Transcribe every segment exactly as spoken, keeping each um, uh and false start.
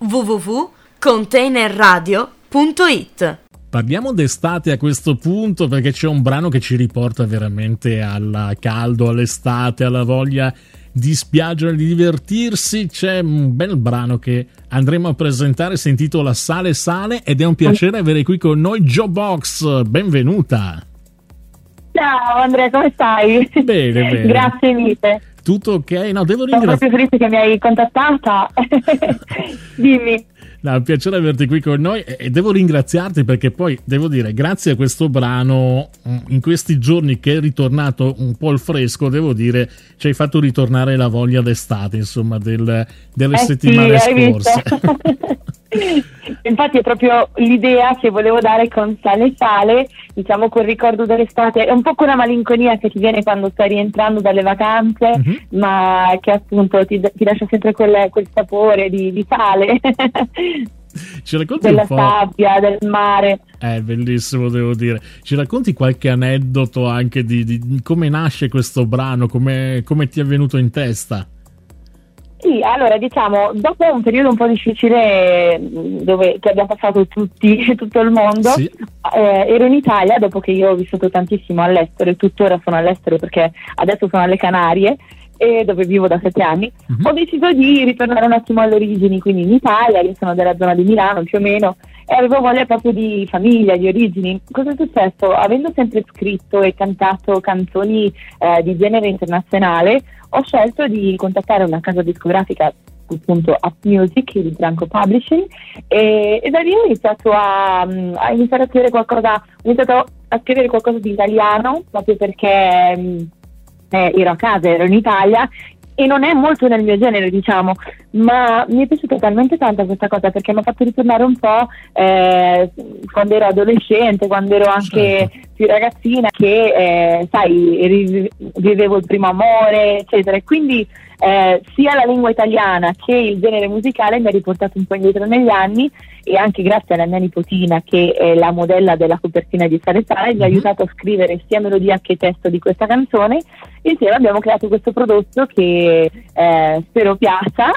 w w w punto container radio punto it. Parliamo d'estate a questo punto, perché c'è un brano che ci riporta veramente al caldo, all'estate, alla voglia di spiaggia, di divertirsi. C'è un bel brano che andremo a presentare, si intitola Sale Sale, ed è un piacere avere qui con noi JoBox. Benvenuta. Ciao Andrea, come stai? Bene, bene. Grazie mille. Tutto ok? No, devo Sono ringraziare. proprio felice che mi hai contattata. Dimmi. No, è un piacere averti qui con noi e devo ringraziarti perché poi devo dire, grazie a questo brano, in questi giorni che è ritornato un po' il fresco, devo dire, ci hai fatto ritornare la voglia d'estate, insomma, del, delle eh settimane sì, scorse. Infatti è proprio l'idea che volevo dare con Sale Sale, diciamo quel ricordo dell'estate, è un po' quella malinconia che ti viene quando stai rientrando dalle vacanze, mm-hmm. ma che appunto ti, ti lascia sempre quel, quel sapore di, di sale. Ci racconti della un po'... sabbia, del mare. È bellissimo, devo dire. Ci racconti qualche aneddoto anche di, di come nasce questo brano, come, come ti è venuto in testa? Sì, allora diciamo, dopo un periodo un po' difficile dove che abbiamo passato tutti, tutto il mondo, sì. eh, ero in Italia dopo che io ho vissuto tantissimo all'estero e tuttora sono all'estero perché adesso sono alle Canarie, e dove vivo da sette anni, uh-huh. ho deciso di ritornare un attimo alle origini, quindi in Italia, io sono della zona di Milano più o meno, e avevo voglia proprio di famiglia, di origini. Cosa è successo? Avendo sempre scritto e cantato canzoni eh, di genere internazionale, ho scelto di contattare una casa discografica, appunto Up Music, il Branco Publishing, e, e da lì ho iniziato a, a iniziare a scrivere qualcosa, ho iniziato a scrivere qualcosa di italiano, proprio perché Eh, ero a casa, ero in Italia e non è molto nel mio genere, diciamo, ma mi è piaciuta talmente tanto questa cosa perché mi ha fatto ritornare un po' eh, quando ero adolescente, quando ero anche certo. più ragazzina, che eh, sai, vivevo il primo amore, eccetera, e quindi eh, sia la lingua italiana che il genere musicale mi ha riportato un po' indietro negli anni, e anche grazie alla mia nipotina, che è la modella della copertina di Sale Sale, mi ha mm-hmm. aiutato a scrivere sia melodia che testo di questa canzone. Insieme abbiamo creato questo prodotto che eh, spero piaccia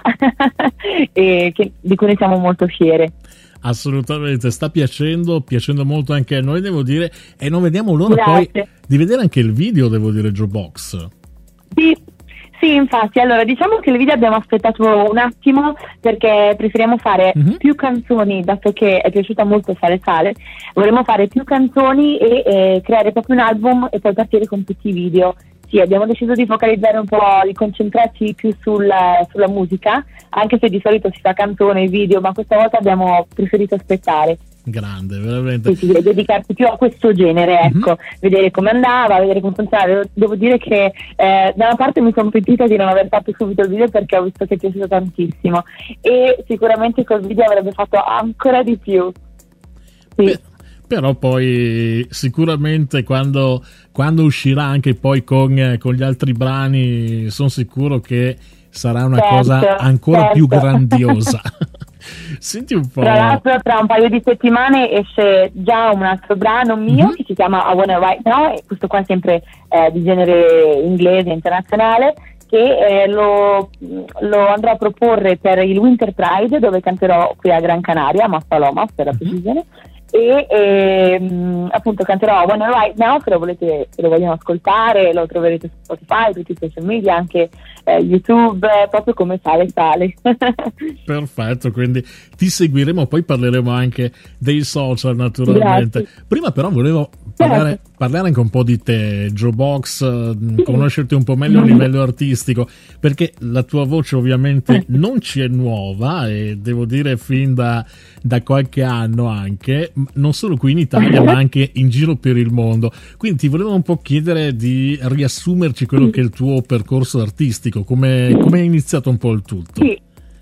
e che, di cui ne siamo molto fiere. Assolutamente, sta piacendo, piacendo molto anche a noi, devo dire, e non vediamo l'ora Grazie. Poi di vedere anche il video, devo dire, JoBox. Sì. Sì, infatti, allora diciamo che il video abbiamo aspettato un attimo perché preferiamo fare mm-hmm. più canzoni, dato che è piaciuta molto Sale Sale, vorremmo fare più canzoni e eh, creare proprio un album e poi partire con tutti i video. Sì, abbiamo deciso di focalizzare un po', di concentrarci più sul, sulla musica, anche se di solito si fa canzone e video, ma questa volta abbiamo preferito aspettare. Grande, veramente. Sì, sì, dedicarsi più a questo genere, ecco, mm-hmm. vedere come andava, vedere come funzionava. Devo dire che eh, da una parte mi sono pentita di non aver fatto subito il video perché ho visto che è piaciuto tantissimo, e sicuramente col video avrebbe fatto ancora di più. Sì. Beh, però poi sicuramente quando, quando uscirà anche poi con, con gli altri brani, sono sicuro che sarà una certo, cosa ancora certo. più grandiosa. Senti un po'. Tra l'altro tra un paio di settimane esce già un altro brano mio mm-hmm. che si chiama I Wanna Right Now, e questo qua è sempre eh, di genere inglese, internazionale, che eh, lo, lo andrò a proporre per il Winter Pride, dove canterò qui a Gran Canaria, a Maspalomas per la precisione, mm-hmm. e ehm, appunto canterò I Wanna Right Now. Se lo volete, se lo vogliono ascoltare, lo troverete su Spotify, tutti i social media, anche eh, YouTube, eh, proprio come Sale Sale. Perfetto, quindi ti seguiremo, poi parleremo anche dei social naturalmente. Grazie. Prima però volevo parlare, parlare anche un po' di te, JoBox, sì. conoscerti un po' meglio a livello artistico, perché la tua voce ovviamente non ci è nuova, e devo dire fin da, da qualche anno anche, non solo qui in Italia ma anche in giro per il mondo. Quindi ti volevo un po' chiedere di riassumerci quello che è il tuo percorso artistico, come come è iniziato un po' il tutto. Sì.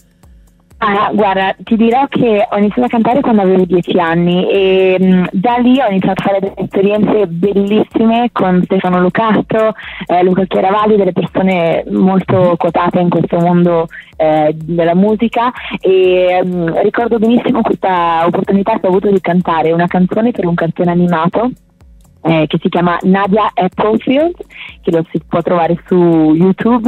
Ah, guarda, ti dirò che ho iniziato a cantare quando avevo dieci anni e mh, da lì ho iniziato a fare delle esperienze bellissime con Stefano Lucato, eh, Luca Chiaravalli, delle persone molto quotate in questo mondo eh, della musica, e mh, ricordo benissimo questa opportunità che ho avuto di cantare una canzone per un cartone animato eh, che si chiama Nadia Applefield, che lo si può trovare su YouTube,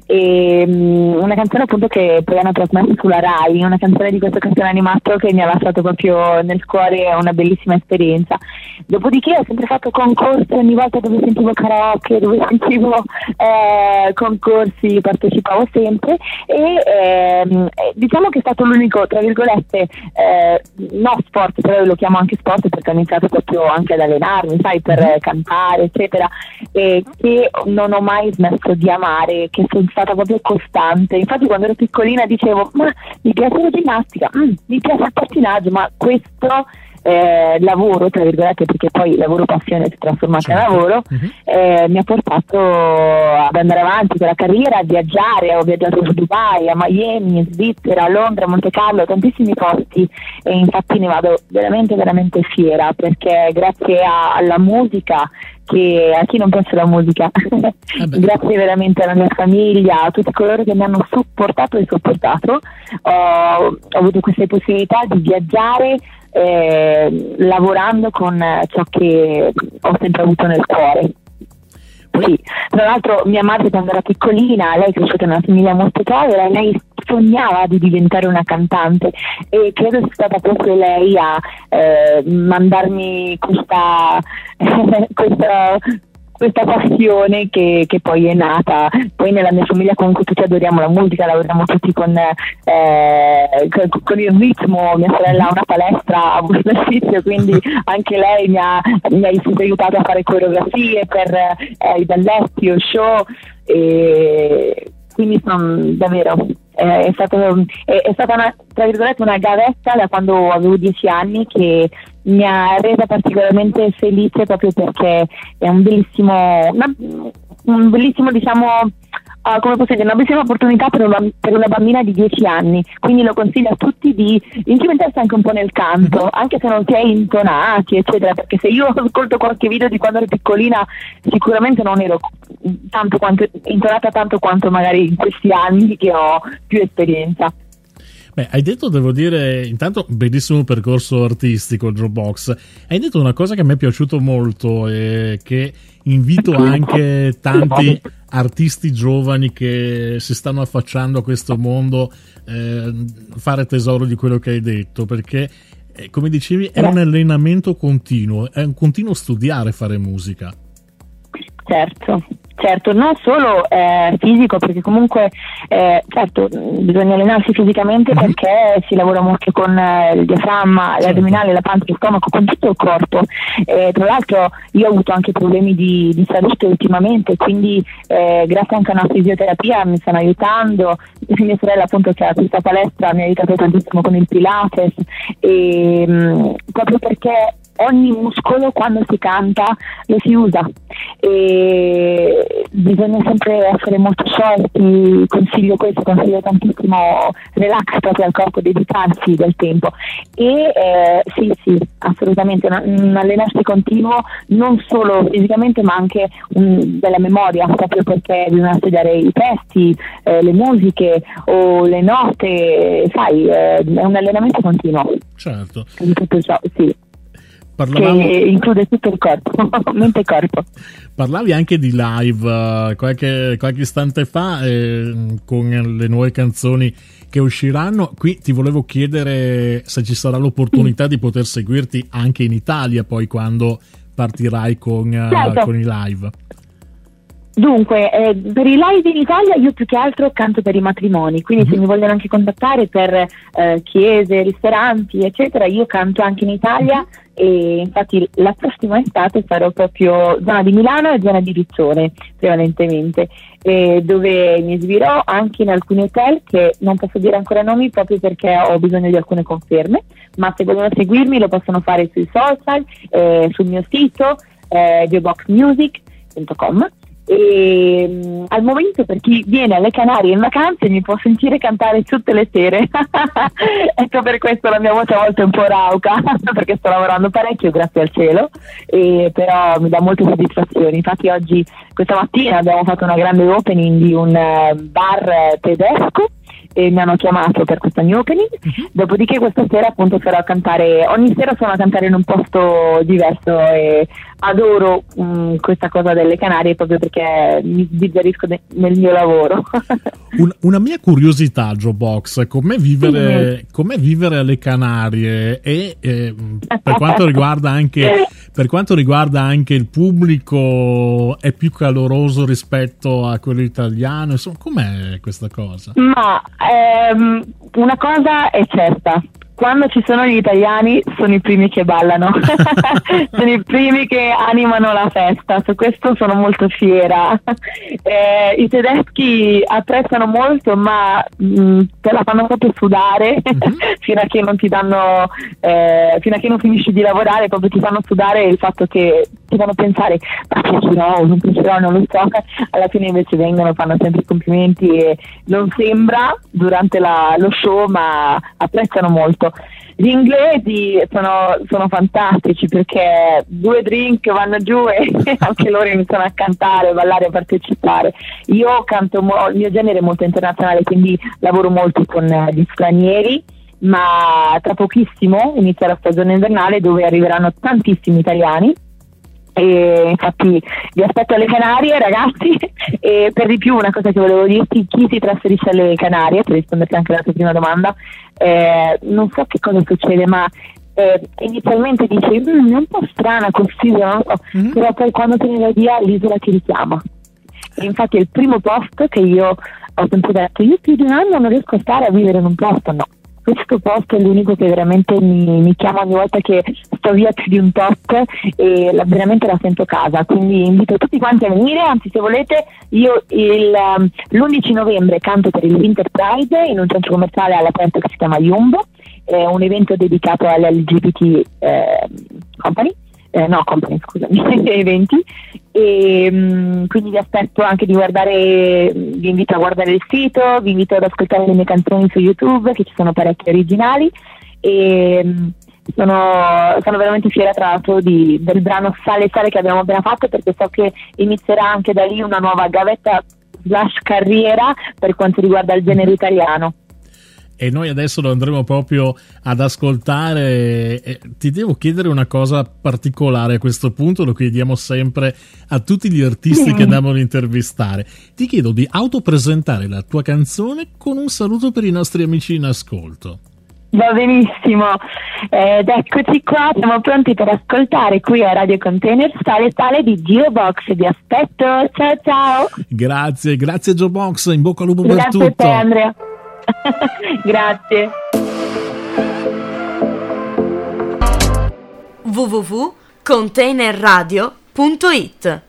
e um, una canzone appunto che poi hanno trasmesso sulla Rai, una canzone di questo cartone animato che mi ha lasciato proprio nel cuore, è una bellissima esperienza. Dopodiché ho sempre fatto concorsi, ogni volta dove sentivo karaoke, dove sentivo eh, concorsi partecipavo sempre e ehm, diciamo che è stato l'unico, tra virgolette, eh, no sport, però io lo chiamo anche sport perché ho iniziato proprio anche ad allenarmi, sai, per eh, cantare eccetera, e che non ho mai smesso di amare, che sono stata proprio costante. Infatti quando ero piccolina dicevo ma mi piace la ginnastica, mm, mi piace il pattinaggio, ma questo Eh, lavoro, tra virgolette, perché poi lavoro passione si è trasformato in lavoro, uh-huh. eh, mi ha portato ad andare avanti con la carriera, a viaggiare. Ho viaggiato a Dubai, a Miami, in Svizzera, a Londra, a Monte Carlo, tantissimi posti, e infatti ne vado veramente veramente fiera, perché grazie a, alla musica, che a chi non piace la musica grazie veramente alla mia famiglia, a tutti coloro che mi hanno supportato e sopportato, ho, ho avuto queste possibilità di viaggiare eh, lavorando con ciò che ho sempre avuto nel cuore. Sì, tra l'altro mia madre quando era piccolina, lei è cresciuta in una famiglia molto povera, lei sognava di diventare una cantante e credo sia stata proprio lei a eh, mandarmi questa, questa questa passione che, che poi è nata. Poi nella mia famiglia comunque tutti adoriamo la musica, lavoriamo tutti con, eh, con, con il ritmo. Mia sorella ha una palestra a Busto, quindi anche lei mi ha, mi ha aiutato a fare coreografie per eh, i balletti o show, e quindi sono davvero eh, è, stato, è, è stata una, tra virgolette, una gavetta da quando avevo dieci anni che mi ha resa particolarmente felice, proprio perché è un bellissimo una, un bellissimo diciamo uh, come posso dire, una bellissima opportunità per una, per una bambina di dieci anni, quindi lo consiglio a tutti di incimentarsi anche un po' nel canto, anche se non si è intonati eccetera, perché se io ascolto qualche video di quando ero piccolina sicuramente non ero tanto quanto intonata tanto quanto magari in questi anni che ho più esperienza. Beh, hai detto, devo dire, intanto bellissimo percorso artistico Jobox. Hai detto una cosa che mi è piaciuto molto e che invito anche tanti artisti giovani che si stanno affacciando a questo mondo eh, fare tesoro di quello che hai detto, perché eh, come dicevi è un allenamento continuo, è un continuo studiare fare musica. Certo. Certo, non solo eh, fisico, perché comunque eh, certo bisogna allenarsi fisicamente mm-hmm. perché si lavora molto con eh, il diaframma, certo. l'addominale, la pancia, lo stomaco, con tutto il corpo. Eh, tra l'altro io ho avuto anche problemi di, di salute ultimamente, quindi eh, grazie anche a una fisioterapia mi stanno aiutando. Mia sorella appunto che ha questa palestra mi ha aiutato tantissimo con il Pilates, e mh, proprio perché ogni muscolo quando si canta lo si usa e bisogna sempre essere molto sciolti. Consiglio questo, consiglio tantissimo relax proprio al corpo, dedicarsi del tempo e eh, sì sì assolutamente un, un allenarsi continuo, non solo fisicamente ma anche um, della memoria, proprio perché bisogna studiare i testi, eh, le musiche o le note, sai, eh, è un allenamento continuo. Certo. Di tutto ciò, sì. Parlavamo... che include tutto il corpo, mente e corpo. Parlavi anche di live uh, qualche, qualche istante fa eh, con le nuove canzoni che usciranno. Qui ti volevo chiedere se ci sarà l'opportunità mm. di poter seguirti anche in Italia poi quando partirai con, uh, certo. con i live. Dunque, eh, per i live in Italia io più che altro canto per i matrimoni, quindi mm-hmm. se mi vogliono anche contattare per eh, chiese, ristoranti eccetera, io canto anche in Italia e infatti la prossima estate sarò proprio zona di Milano e zona di Riccione prevalentemente, eh, dove mi esibirò anche in alcuni hotel che non posso dire ancora nomi proprio perché ho bisogno di alcune conferme, ma se vogliono seguirmi lo possono fare sui social, eh, sul mio sito eh, jobox music punto com. E um, al momento per chi viene alle Canarie in vacanze mi può sentire cantare tutte le sere ecco, per questo la mia voce a volte è un po' rauca perché sto lavorando parecchio, grazie al cielo, e però mi dà molte soddisfazioni. Infatti oggi, questa mattina, abbiamo fatto una grande opening di un uh, bar tedesco e mi hanno chiamato per questa new opening. Uh-huh. Dopodiché questa sera appunto sarò a cantare, ogni sera sono a cantare in un posto diverso e adoro mh, questa cosa delle Canarie proprio perché mi sbizzarrisco de- nel mio lavoro. Un, una mia curiosità, JoBox, com'è vivere, mm. com'è vivere alle Canarie e eh, per quanto riguarda anche per quanto riguarda anche il pubblico, è più caloroso rispetto a quello italiano? Insomma, com'è questa cosa? Ma ehm, una cosa è certa. Quando ci sono gli italiani sono i primi che ballano, sono i primi che animano la festa, su questo sono molto fiera. Eh, I tedeschi apprezzano molto, ma mh, te la fanno proprio sudare mm-hmm. fino a che non ti danno, eh, fino a che non finisci di lavorare, proprio ti fanno sudare il fatto che ti fanno pensare ma piacerò o non piacerò, non lo so, alla fine invece vengono, fanno sempre i complimenti e non sembra durante la, lo show, ma apprezzano molto. Gli inglesi sono, sono fantastici perché due drink vanno giù e anche loro iniziano a cantare, ballare, partecipare. Io canto, mo- il mio genere è molto internazionale, quindi lavoro molto con gli stranieri, ma tra pochissimo inizia la stagione invernale dove arriveranno tantissimi italiani. E infatti vi aspetto alle Canarie, ragazzi. E per di più una cosa che volevo dirti: chi si trasferisce alle Canarie, per risponderti anche alla tua prima domanda, eh, non so che cosa succede, ma eh, inizialmente dici mm, è un po' strana così, non so, mm-hmm. però poi quando te ne vai via l'isola ti richiama. E infatti è il primo posto che io ho sempre detto: io più di un anno non riesco a stare a vivere in un posto. No, questo posto è l'unico che veramente mi, mi chiama ogni volta che sto via più di un tot e la, veramente la sento casa. Quindi invito tutti quanti a venire, anzi se volete io il, um, l'undici novembre canto per il Winter Pride in un centro commerciale all'aperto che si chiama Jumbo, è un evento dedicato all'L G B T eh, company. Eh, no, company, scusami, eventi, e mh, quindi vi aspetto anche di guardare, vi invito a guardare il sito, vi invito ad ascoltare le mie canzoni su YouTube, che ci sono parecchie originali, e mh, sono, sono veramente fiera tra l'altro di, del brano Sale Sale che abbiamo appena fatto, perché so che inizierà anche da lì una nuova gavetta slash carriera per quanto riguarda il genere italiano. E noi adesso lo andremo proprio ad ascoltare. E ti devo chiedere una cosa particolare a questo punto, lo chiediamo sempre a tutti gli artisti mm. che andiamo ad intervistare. Ti chiedo di autopresentare la tua canzone con un saluto per i nostri amici in ascolto. Va benissimo, ed eccoci qua, siamo pronti per ascoltare qui a Radio Container Sale Sale di JoBox. Vi aspetto, ciao ciao. Grazie, grazie JoBox, in bocca al lupo grazie per tutto. Grazie a te Andrea. Grazie. w w w punto containerradio punto it